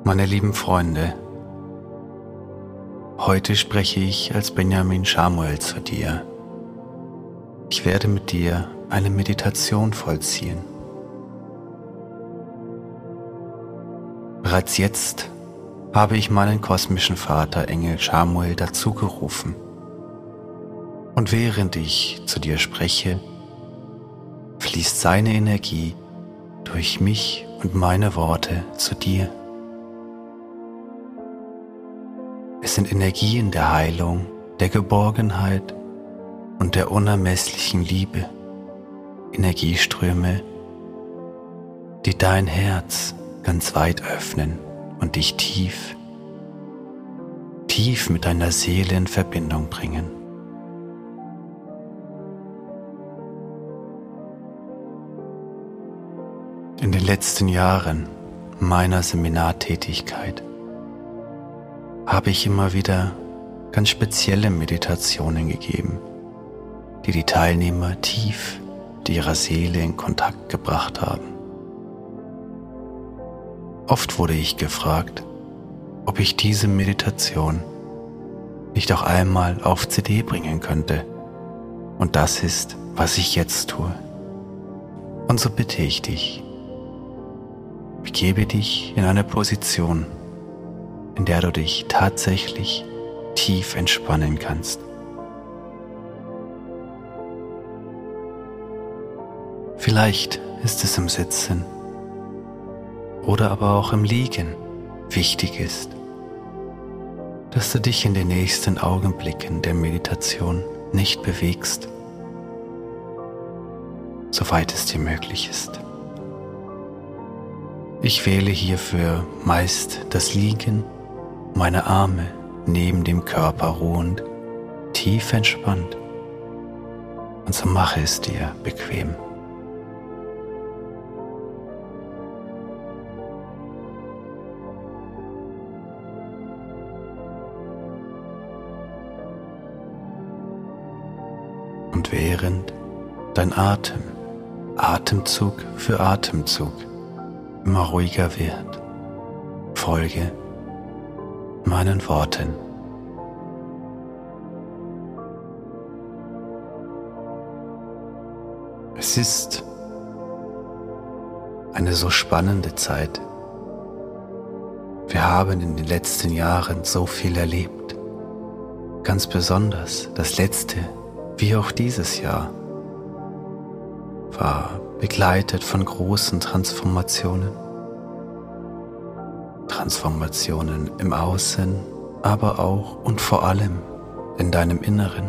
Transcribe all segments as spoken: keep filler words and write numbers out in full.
Meine lieben Freunde, heute spreche ich als Benjamin Samuel zu dir. Ich werde mit dir eine Meditation vollziehen. Bereits jetzt habe ich meinen kosmischen Vater Engel Samuel dazu gerufen. Und während ich zu dir spreche, fließt seine Energie durch mich und meine Worte zu dir. Es sind Energien der Heilung, der Geborgenheit und der unermesslichen Liebe, Energieströme, die dein Herz ganz weit öffnen und dich tief, tief mit deiner Seele in Verbindung bringen. In den letzten Jahren meiner Seminartätigkeit habe ich immer wieder ganz spezielle Meditationen gegeben, die die Teilnehmer tief mit ihrer Seele in Kontakt gebracht haben. Oft wurde ich gefragt, ob ich diese Meditation nicht auch einmal auf C D bringen könnte. Und das ist, was ich jetzt tue. Und so bitte ich dich, begebe dich in eine Position, in der du dich tatsächlich tief entspannen kannst. Vielleicht ist es im Sitzen oder aber auch im Liegen. Wichtig ist, dass du dich in den nächsten Augenblicken der Meditation nicht bewegst, soweit es dir möglich ist. Ich wähle hierfür meist das Liegen, meine Arme neben dem Körper ruhend, tief entspannt, und so mache es dir bequem. Und während dein Atem, Atemzug für Atemzug, immer ruhiger wird, folge meinen Worten. Es ist eine so spannende Zeit. Wir haben in den letzten Jahren so viel erlebt. Ganz besonders das letzte, wie auch dieses Jahr, war begleitet von großen Transformationen. Transformationen im Außen, aber auch und vor allem in deinem Inneren.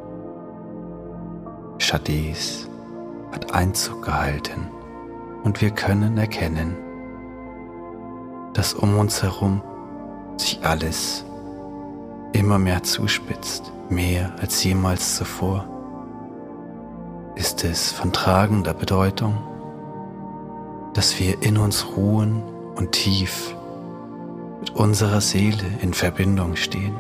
Shadis hat Einzug gehalten und wir können erkennen, dass um uns herum sich alles immer mehr zuspitzt, mehr als jemals zuvor. Ist es von tragender Bedeutung, dass wir in uns ruhen und tief mit unserer Seele in Verbindung stehen?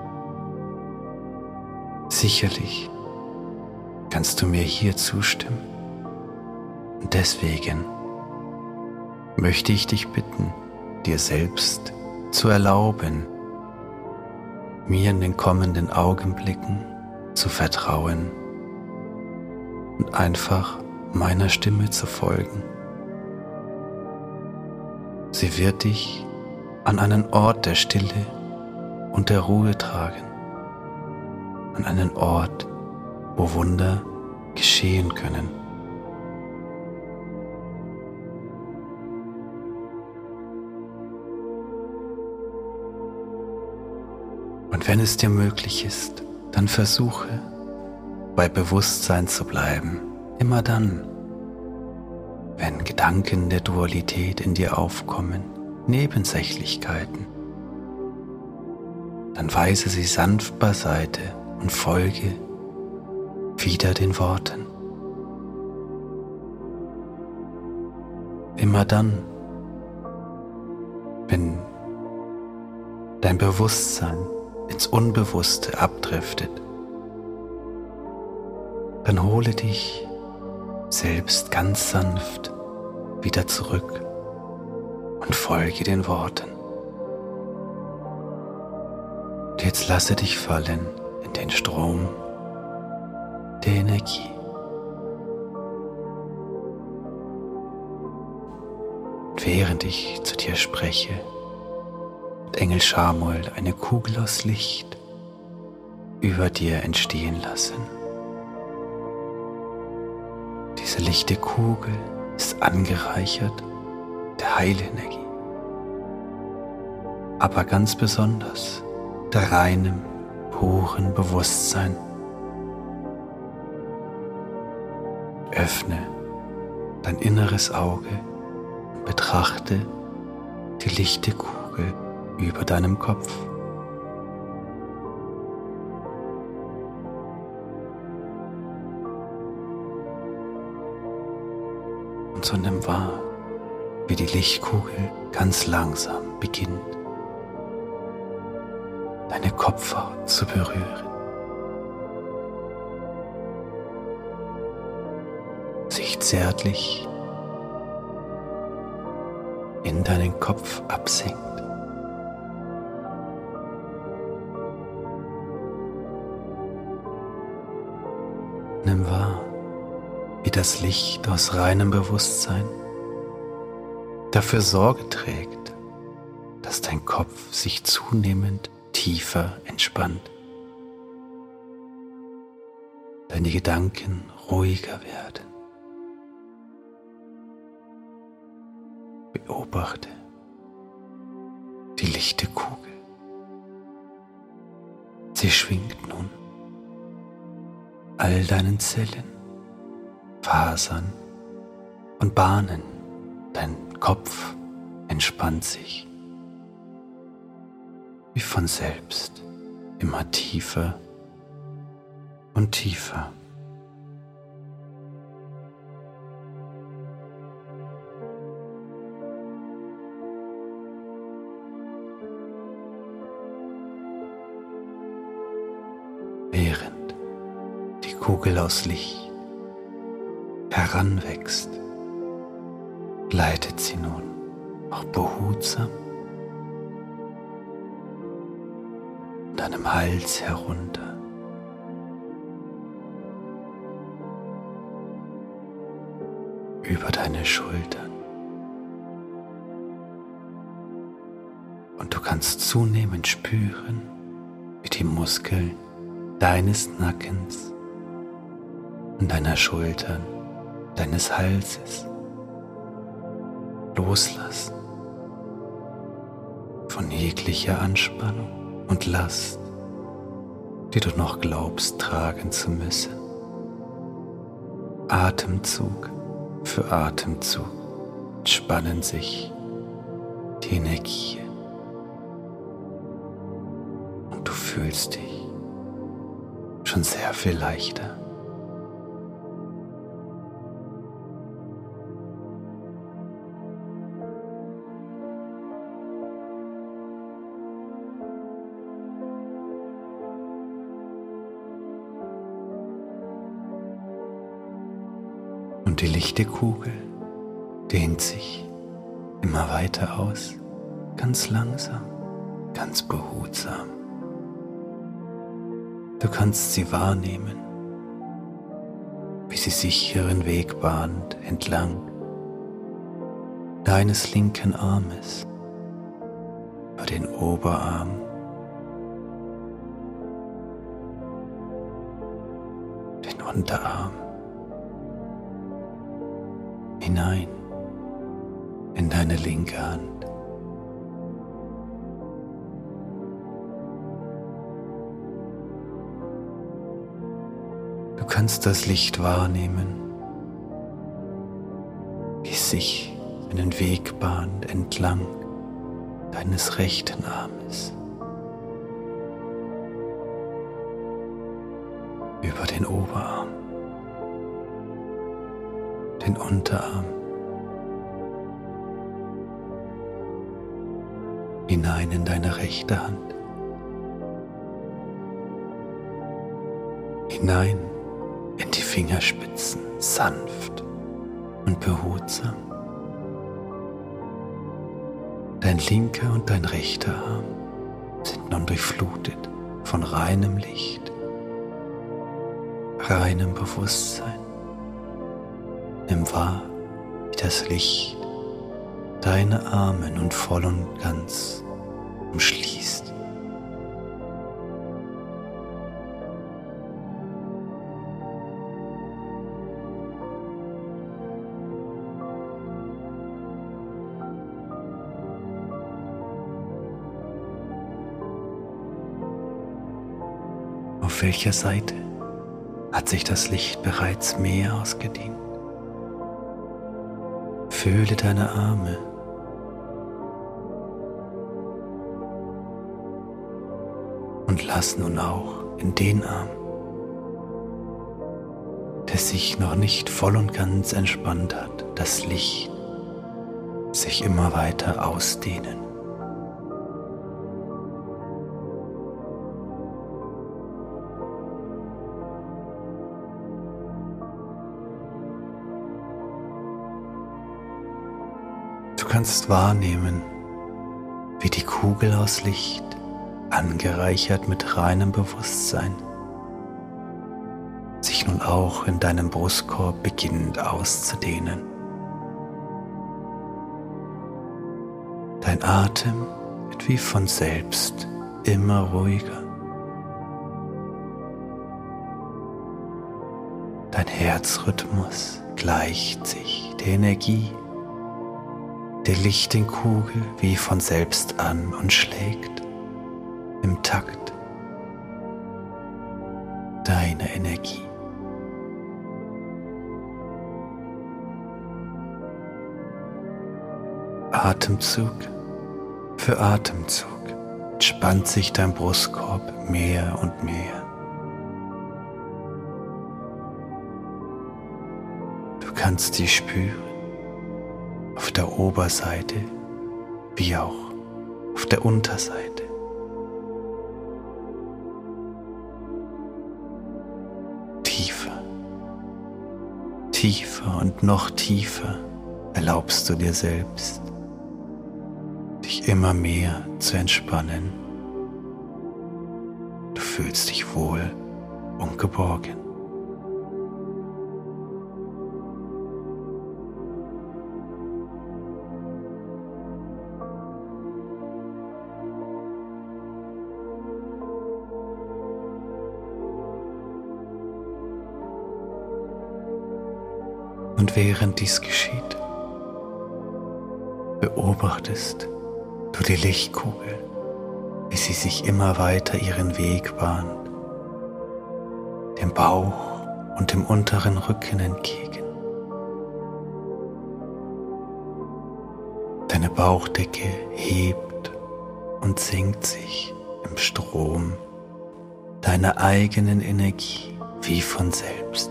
Sicherlich kannst du mir hier zustimmen. Und deswegen möchte ich dich bitten, dir selbst zu erlauben, mir in den kommenden Augenblicken zu vertrauen und einfach meiner Stimme zu folgen. Sie wird dich an einen Ort der Stille und der Ruhe tragen, an einen Ort, wo Wunder geschehen können. Und wenn es dir möglich ist, dann versuche, bei Bewusstsein zu bleiben, immer dann, wenn Gedanken der Dualität in dir aufkommen, Nebensächlichkeiten, dann weise sie sanft beiseite und folge wieder den Worten. Immer dann, wenn dein Bewusstsein ins Unbewusste abdriftet, dann hole dich selbst ganz sanft wieder zurück und folge den Worten. Und jetzt lasse dich fallen in den Strom der Energie. Und während ich zu dir spreche, wird Engel Schamuel eine Kugel aus Licht über dir entstehen lassen. Diese lichte Kugel ist angereichert der Heilenergie, aber ganz besonders der reinen, puren Bewusstsein. Öffne dein inneres Auge und betrachte die lichte Kugel über deinem Kopf. Und so nimm wahr, wie die Lichtkugel ganz langsam beginnt, deine Kopfhaut zu berühren, sich zärtlich in deinen Kopf absenkt. Nimm wahr, wie das Licht aus reinem Bewusstsein dafür Sorge trägt, dass dein Kopf sich zunehmend tiefer entspannt, deine Gedanken ruhiger werden. Beobachte die lichte Kugel. Sie schwingt nun all deinen Zellen, Fasern und Bahnen. Dein Kopf entspannt sich wie von selbst immer tiefer und tiefer. Während die Kugel aus Licht heranwächst, gleitet sie nun auch behutsam deinem Hals herunter, über deine Schultern, und du kannst zunehmend spüren, wie die Muskeln deines Nackens und deiner Schultern, deines Halses loslassen von jeglicher Anspannung und Last, die du noch glaubst tragen zu müssen. Atemzug für Atemzug entspannen sich die Energien und du fühlst dich schon sehr viel leichter. Und die lichte Kugel dehnt sich immer weiter aus, ganz langsam, ganz behutsam. Du kannst sie wahrnehmen, wie sie sich ihren Weg bahnt entlang deines linken Armes, über den Oberarm, den Unterarm, hinein in deine linke Hand. Du kannst das Licht wahrnehmen, wie es sich einen Weg bahnt entlang deines rechten Armes, über den Oberarm, den Unterarm, hinein in deine rechte Hand, hinein in die Fingerspitzen, sanft und behutsam. Dein linker und dein rechter Arm sind nun durchflutet von reinem Licht, reinem Bewusstsein. Nimm wahr, wie das Licht deine Arme nun voll und ganz umschließt. Auf welcher Seite hat sich das Licht bereits mehr ausgedehnt? Fühle deine Arme. Und lass nun auch in den Arm, der sich noch nicht voll und ganz entspannt hat, das Licht sich immer weiter ausdehnen. Du kannst wahrnehmen, wie die Kugel aus Licht, angereichert mit reinem Bewusstsein, sich nun auch in deinem Brustkorb beginnt auszudehnen. Dein Atem wird wie von selbst immer ruhiger. Dein Herzrhythmus gleicht sich der Energie der Lichtkugel wie von selbst an und schlägt im Takt deiner Energie. Atemzug für Atemzug entspannt sich dein Brustkorb mehr und mehr. Du kannst sie spüren, auf der Oberseite wie auch auf der Unterseite. Tiefer, tiefer und noch tiefer erlaubst du dir selbst, dich immer mehr zu entspannen. Du fühlst dich wohl und geborgen. Und während dies geschieht, beobachtest du die Lichtkugel, wie sie sich immer weiter ihren Weg bahnt, dem Bauch und dem unteren Rücken entgegen. Deine Bauchdecke hebt und senkt sich im Strom deiner eigenen Energie wie von selbst.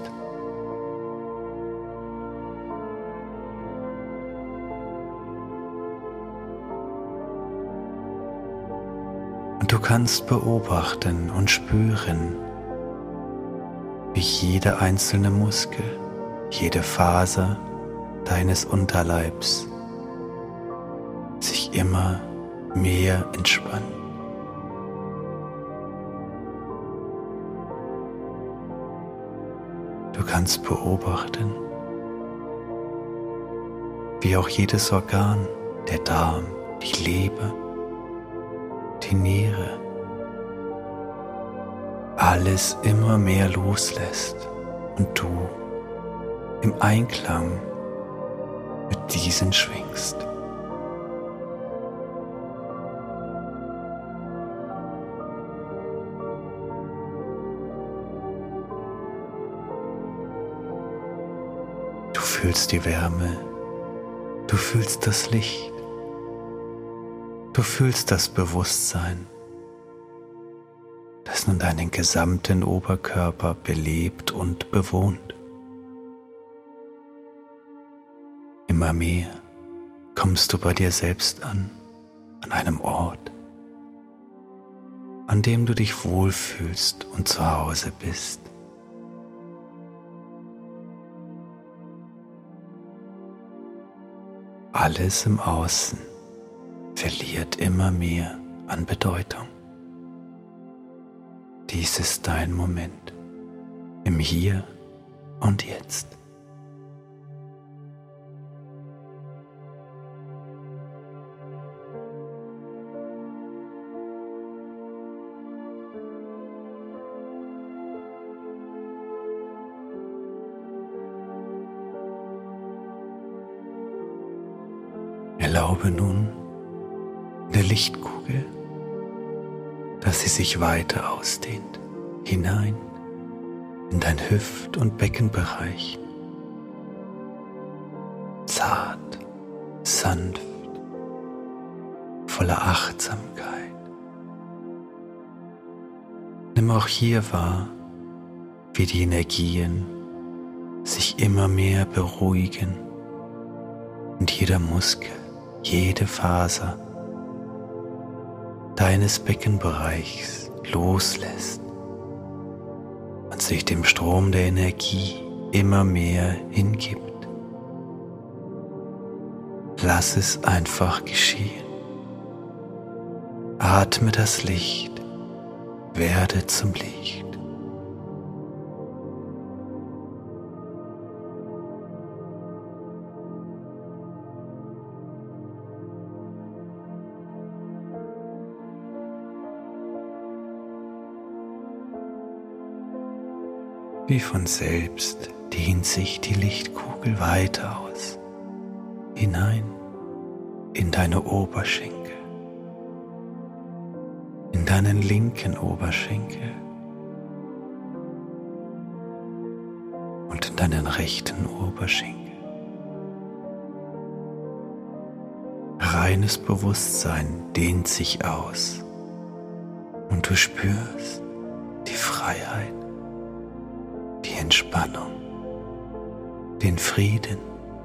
Du kannst beobachten und spüren, wie jeder einzelne Muskel, jede Faser deines Unterleibs sich immer mehr entspannt. Du kannst beobachten, wie auch jedes Organ, der Darm, die Leber, die Niere, alles immer mehr loslässt und du im Einklang mit diesen schwingst. Du fühlst die Wärme, du fühlst das Licht. Du fühlst das Bewusstsein, das nun deinen gesamten Oberkörper belebt und bewohnt. Immer mehr kommst du bei dir selbst an, an einem Ort, an dem du dich wohlfühlst und zu Hause bist. Alles im Außen verliert immer mehr an Bedeutung. Dies ist dein Moment im Hier und Jetzt. Erlaube nun der Lichtkugel, dass sie sich weiter ausdehnt, hinein in dein Hüft- und Beckenbereich. Zart, sanft, voller Achtsamkeit. Nimm auch hier wahr, wie die Energien sich immer mehr beruhigen und jeder Muskel, jede Faser deines Beckenbereichs loslässt und sich dem Strom der Energie immer mehr hingibt. Lass es einfach geschehen. Atme das Licht, werde zum Licht. Wie von selbst dehnt sich die Lichtkugel weiter aus, hinein in deine Oberschenkel, in deinen linken Oberschenkel und in deinen rechten Oberschenkel. Reines Bewusstsein dehnt sich aus und du spürst die Freiheit, die Entspannung, den Frieden.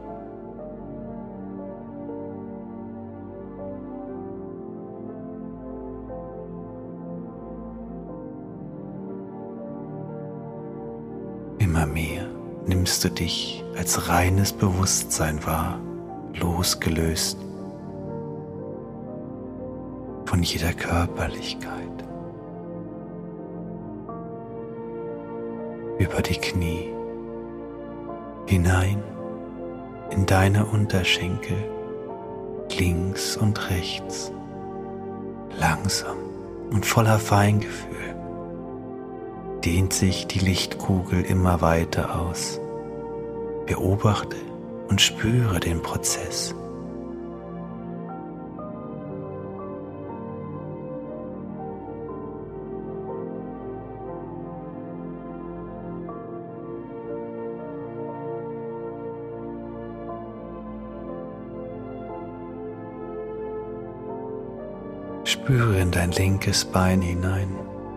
Immer mehr nimmst du dich als reines Bewusstsein wahr, losgelöst von jeder Körperlichkeit. Über die Knie, hinein in deine Unterschenkel, links und rechts, langsam und voller Feingefühl dehnt sich die Lichtkugel immer weiter aus. Beobachte und spüre den Prozess. Spüre in dein linkes Bein hinein.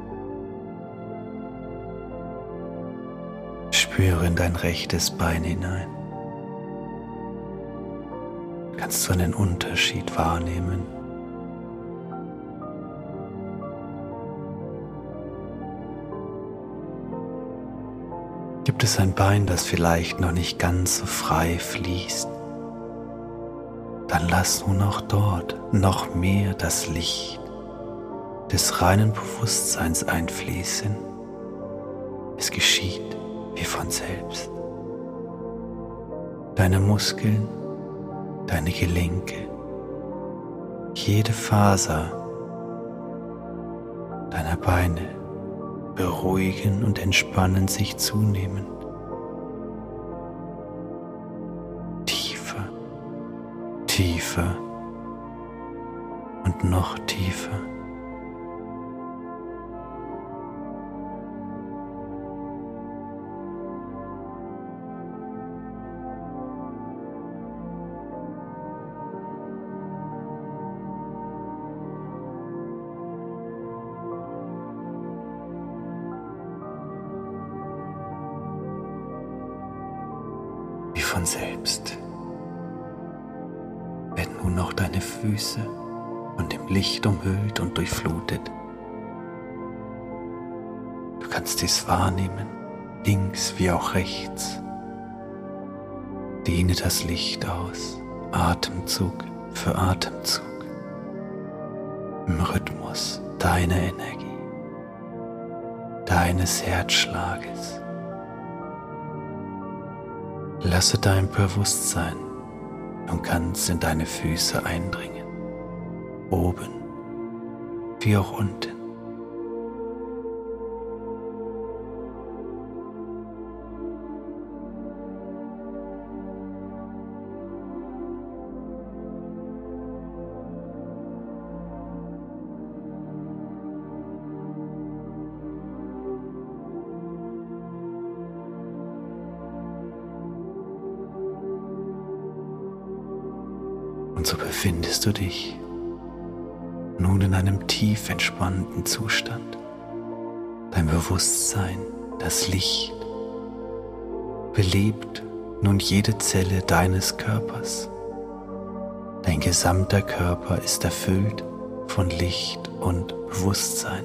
Spüre in dein rechtes Bein hinein. Kannst du einen Unterschied wahrnehmen? Gibt es ein Bein, das vielleicht noch nicht ganz so frei fließt? Dann lass nun auch dort noch mehr das Licht des reinen Bewusstseins einfließen. Es geschieht wie von selbst. Deine Muskeln, deine Gelenke, jede Faser deiner Beine beruhigen und entspannen sich zunehmend. Tiefer, tiefer und noch tiefer. Wie von selbst werden nun noch deine Füße von dem Licht umhüllt und durchflutet. Du kannst dies wahrnehmen, links wie auch rechts. Dehne das Licht aus, Atemzug für Atemzug, im Rhythmus deiner Energie. deines Herzschlages. Lasse dein Bewusstsein nun ganz in deine Füße eindringen, oben wie auch unten. Und so befindest du dich nun in einem tief entspannten Zustand. Dein Bewusstsein, das Licht, belebt nun jede Zelle deines Körpers. Dein gesamter Körper ist erfüllt von Licht und Bewusstsein.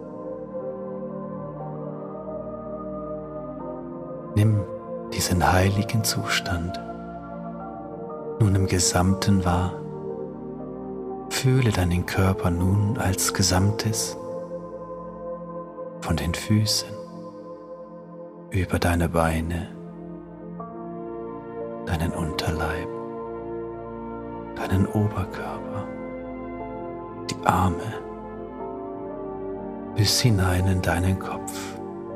Nimm diesen heiligen Zustand nun im Gesamten wahr. Fühle deinen Körper nun als Gesamtes, von den Füßen über deine Beine, deinen Unterleib, deinen Oberkörper, die Arme, bis hinein in deinen Kopf.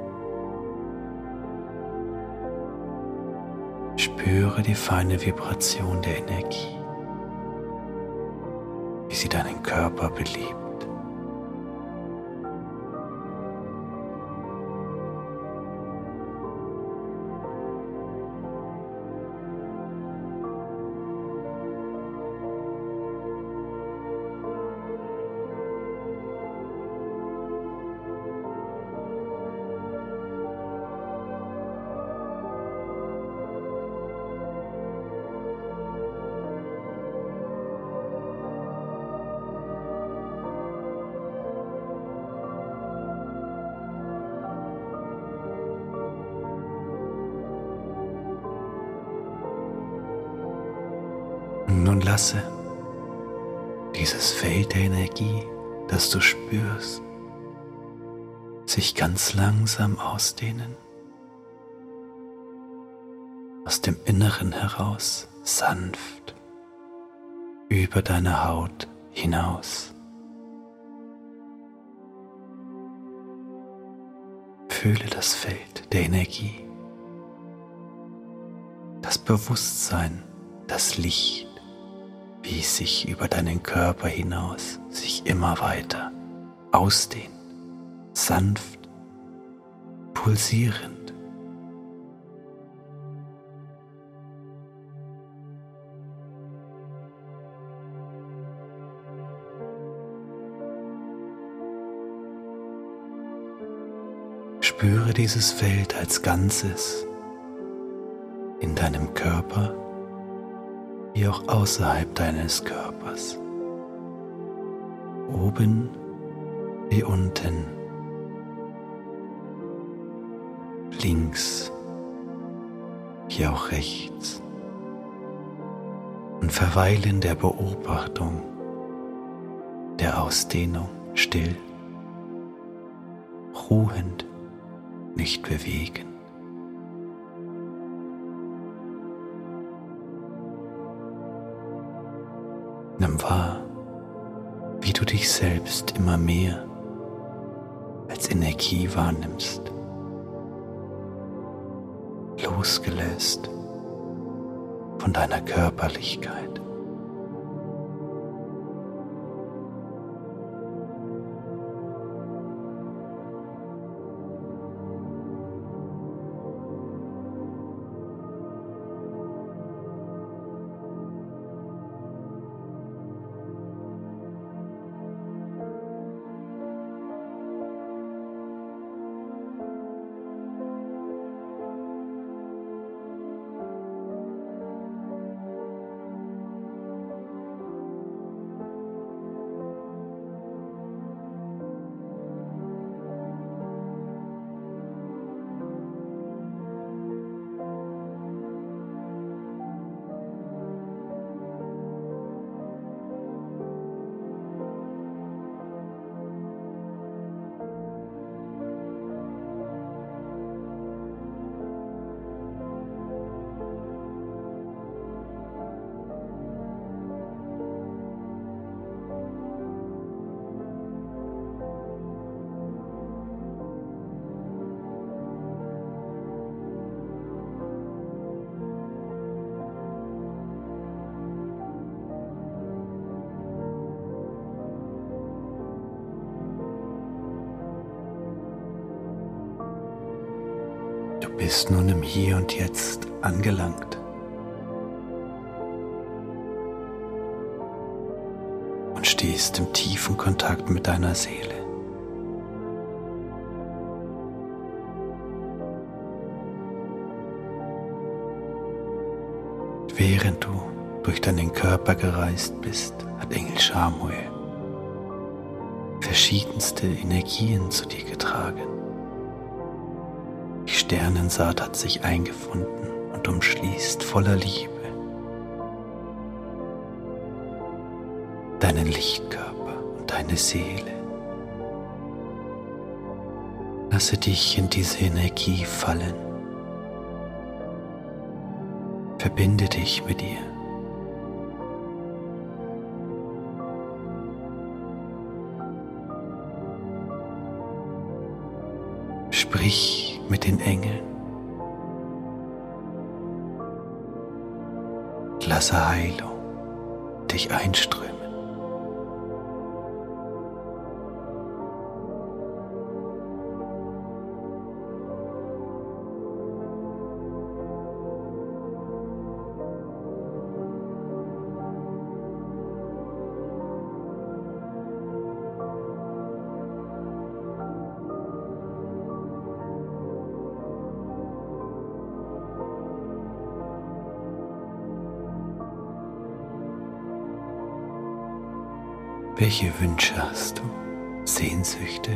Spüre die feine Vibration der Energie, wie sie deinen Körper belebt. Nun lasse dieses Feld der Energie, das du spürst, sich ganz langsam ausdehnen. Aus dem Inneren heraus sanft über deine Haut hinaus. Fühle das Feld der Energie, das Bewusstsein, das Licht, wie es sich über deinen Körper hinaus sich immer weiter ausdehnt, sanft, pulsierend. Spüre dieses Feld als Ganzes in deinem Körper wie auch außerhalb deines Körpers, oben wie unten, links wie auch rechts, und verweile in der Beobachtung der Ausdehnung still, ruhend, nicht bewegen. Nimm wahr, wie du dich selbst immer mehr als Energie wahrnimmst, losgelöst von deiner Körperlichkeit. bist nun im Hier und Jetzt angelangt und stehst im tiefen Kontakt mit deiner Seele. Während du durch deinen Körper gereist bist, hat Engel Schamuel verschiedenste Energien zu dir getragen. Die Sternensaat hat sich eingefunden und umschließt voller Liebe deinen Lichtkörper und deine Seele. Lasse dich in diese Energie fallen. Verbinde dich mit ihr. Sprich mit den Engeln. Lasse Heilung dich einströmen. Welche Wünsche hast du? Sehnsüchte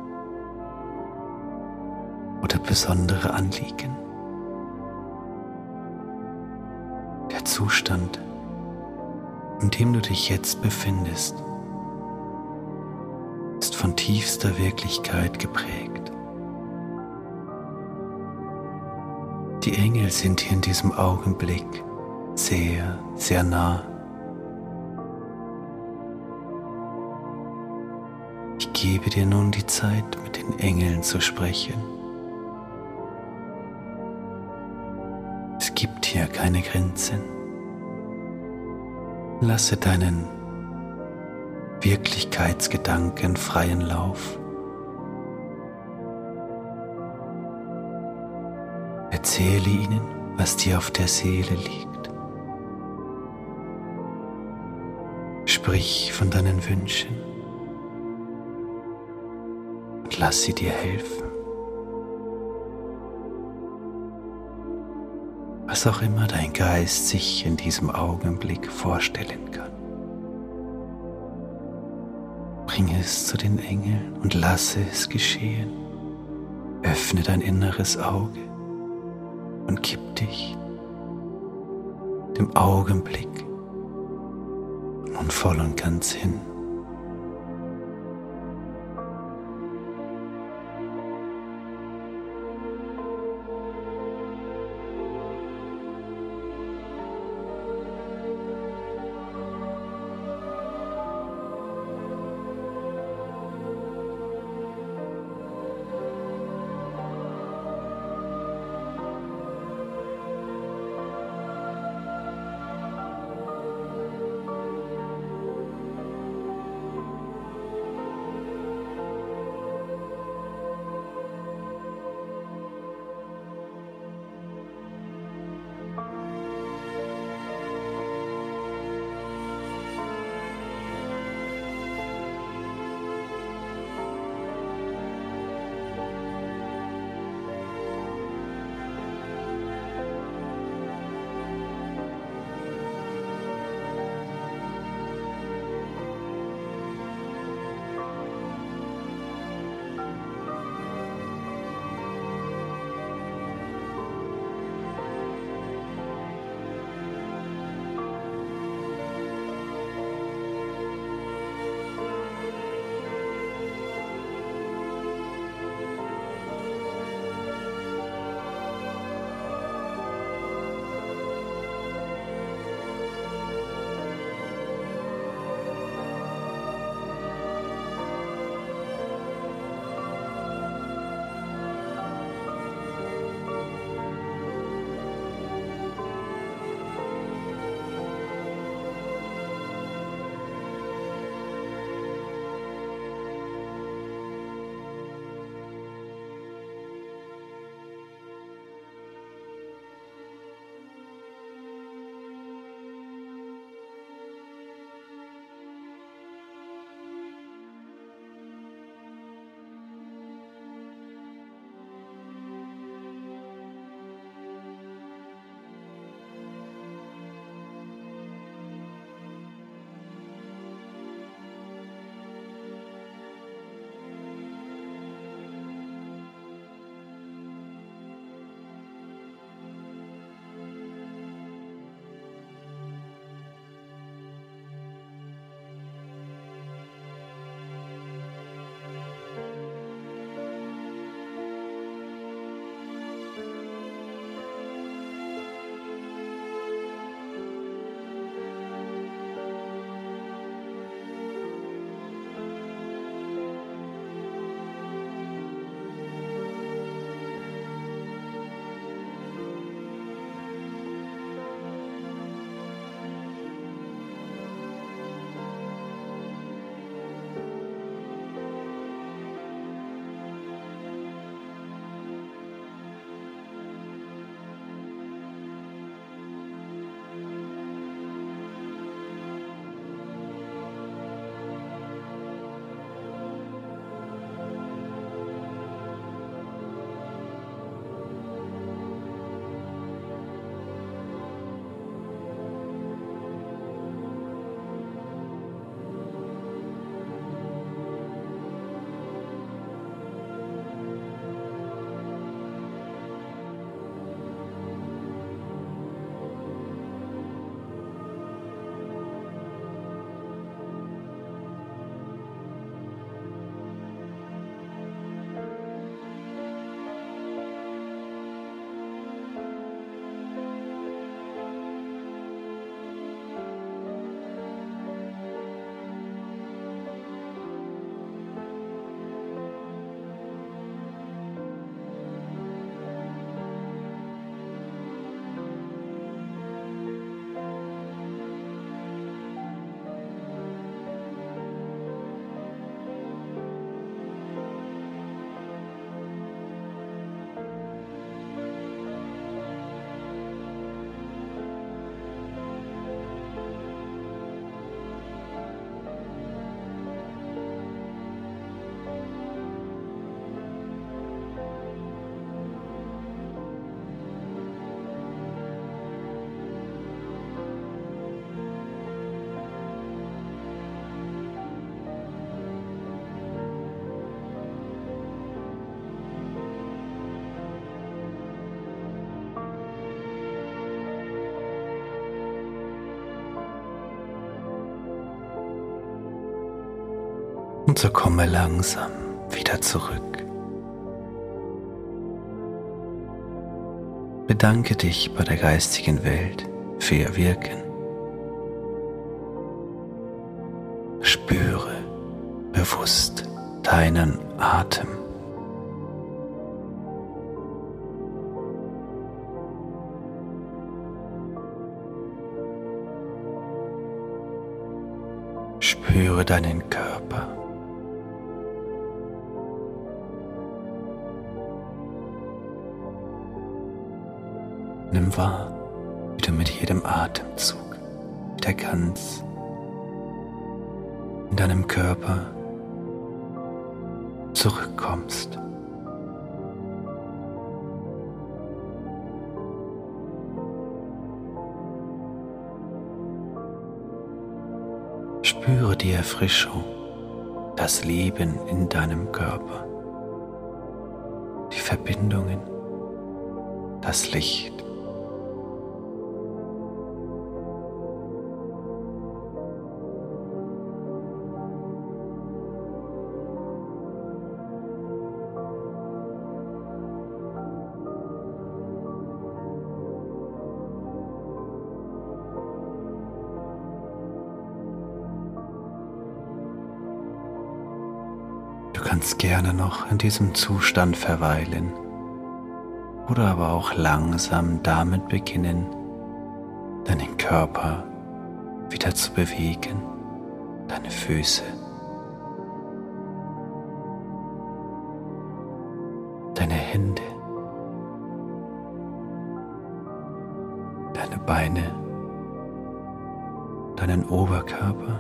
oder besondere Anliegen? Der Zustand, in dem du dich jetzt befindest, ist von tiefster Wirklichkeit geprägt. Die Engel sind hier in diesem Augenblick sehr, sehr nah. Ich gebe dir nun die Zeit, mit den Engeln zu sprechen. Es gibt hier keine Grenzen. Lasse deinen Wirklichkeitsgedanken freien Lauf. Erzähle ihnen, was dir auf der Seele liegt. Sprich von deinen Wünschen. Lass sie dir helfen. Was auch immer dein Geist sich in diesem Augenblick vorstellen kann. Bringe es zu den Engeln und lasse es geschehen. Öffne dein inneres Auge und gib dich dem Augenblick nun voll und ganz hin. Und so komme langsam wieder zurück. Bedanke dich bei der geistigen Welt für ihr Wirken. Spüre bewusst deinen Atem. Spüre deinen Körper. Nimm wahr, wie du mit jedem Atemzug wieder ganz in deinem Körper zurückkommst. Spüre die Erfrischung, das Leben in deinem Körper, die Verbindungen, das Licht. Du kannst gerne noch in diesem Zustand verweilen oder aber auch langsam damit beginnen, deinen Körper wieder zu bewegen, deine Füße, deine Hände, deine Beine, deinen Oberkörper.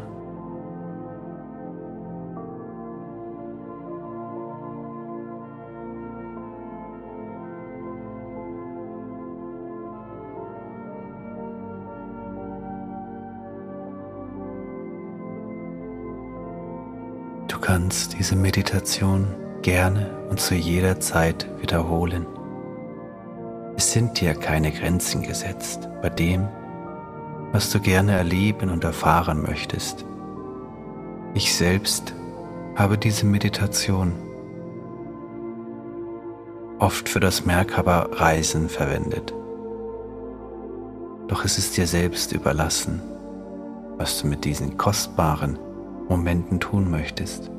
Du kannst diese Meditation gerne und zu jeder Zeit wiederholen. Es sind dir keine Grenzen gesetzt bei dem, was du gerne erleben und erfahren möchtest. Ich selbst habe diese Meditation oft für das Merkaba-Reisen verwendet. Doch es ist dir selbst überlassen, was du mit diesen kostbaren Momenten tun möchtest.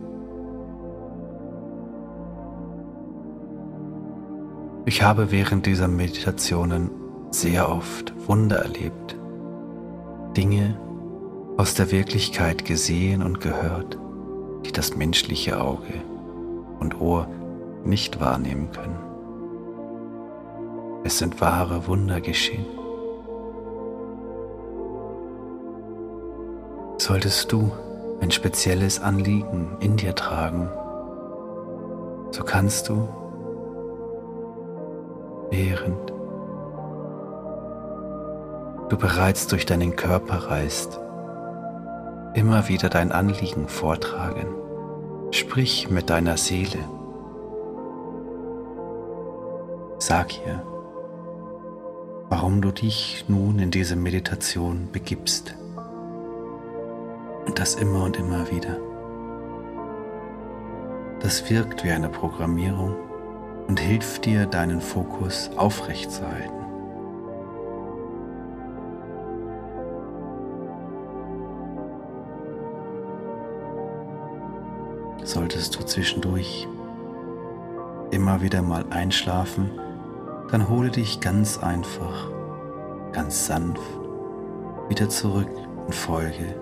Ich habe während dieser Meditationen sehr oft Wunder erlebt, Dinge aus der Wirklichkeit gesehen und gehört, die das menschliche Auge und Ohr nicht wahrnehmen können. Es sind wahre Wunder geschehen. Solltest du ein spezielles Anliegen in dir tragen, so kannst du, während du bereits durch deinen Körper reist, immer wieder dein Anliegen vortragen. Sprich mit deiner Seele. Sag ihr, warum du dich nun in diese Meditation begibst. Und das immer und immer wieder. Das wirkt wie eine Programmierung und hilft dir, deinen Fokus aufrechtzuerhalten. Solltest du zwischendurch immer wieder mal einschlafen, dann hole dich ganz einfach, ganz sanft wieder zurück und folge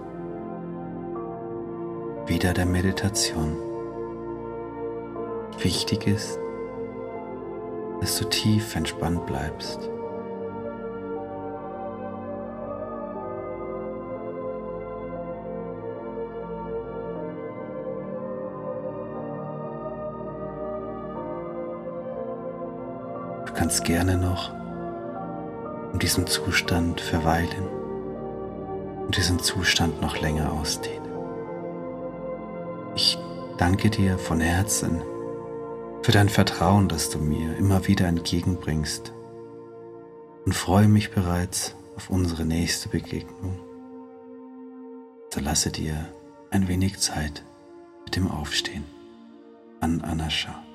wieder der Meditation. Wichtig ist, dass du tief entspannt bleibst. Du kannst gerne noch in diesem Zustand verweilen und diesen Zustand noch länger ausdehnen. Ich danke dir von Herzen für dein Vertrauen, das du mir immer wieder entgegenbringst und freue mich bereits auf unsere nächste Begegnung. So lasse dir ein wenig Zeit mit dem Aufstehen. An Anascha.